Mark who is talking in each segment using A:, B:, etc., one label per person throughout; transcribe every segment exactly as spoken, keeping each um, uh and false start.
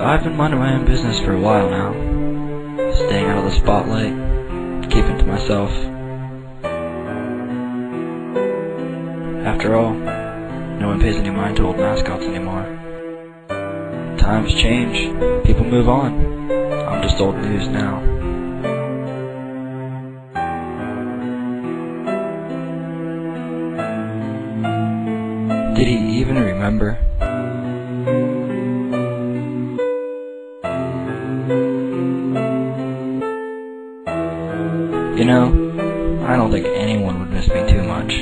A: I've been minding my own business for a while now, staying out of the spotlight, keeping to myself. After all, no one pays any mind to old mascots anymore. Times change, people move on. I'm just old news now. Did he even remember? You know, I don't think anyone would miss me too much.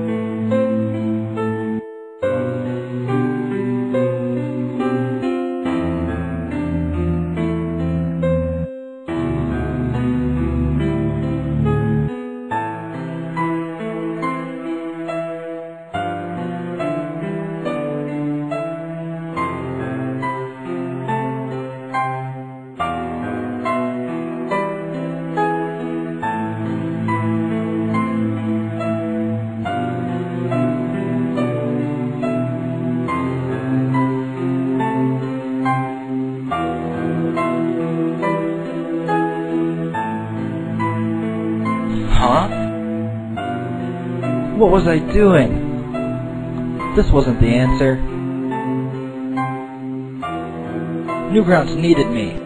A: Huh? What was I doing? This wasn't the answer. Newgrounds needed me.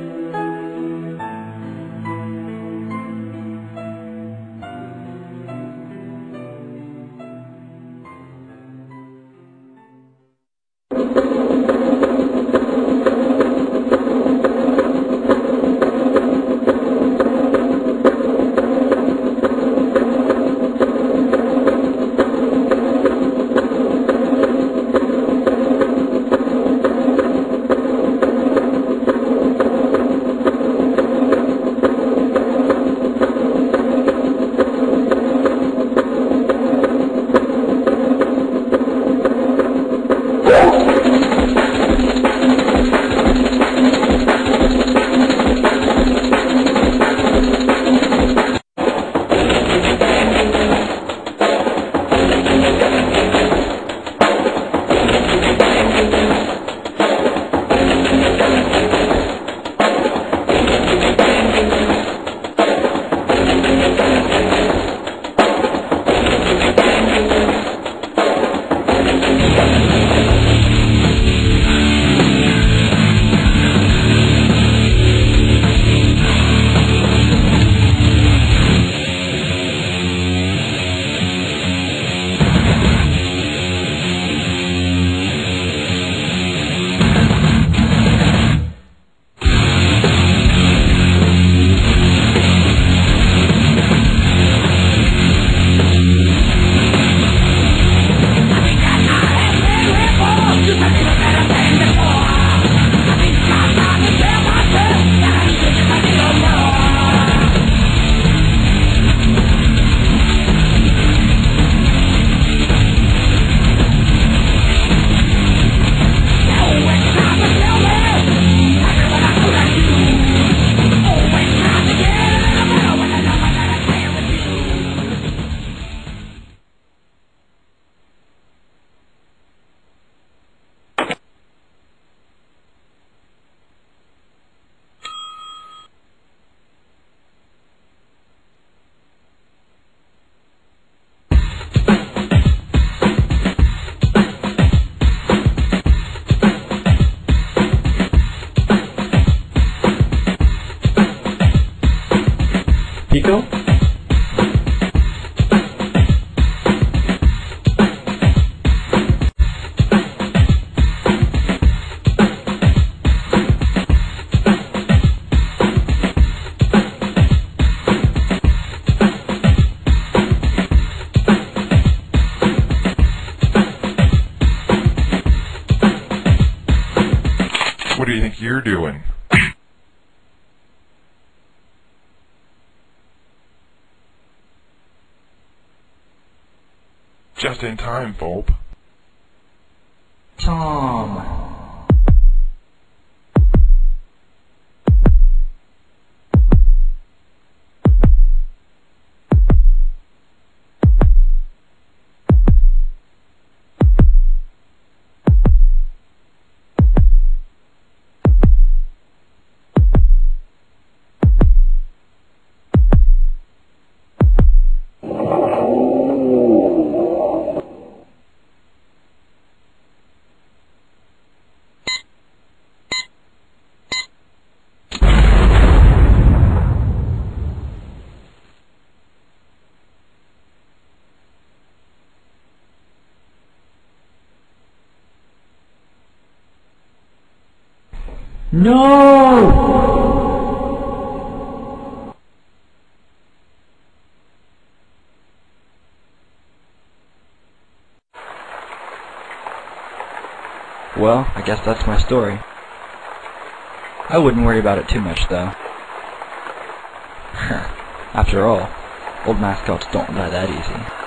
A: Pico?
B: What do you think you're doing? Just in time, Volp.
A: Tom.
C: No!
A: Well, I guess that's my story. I wouldn't worry about it too much, though. After all, old mascots don't die that easy.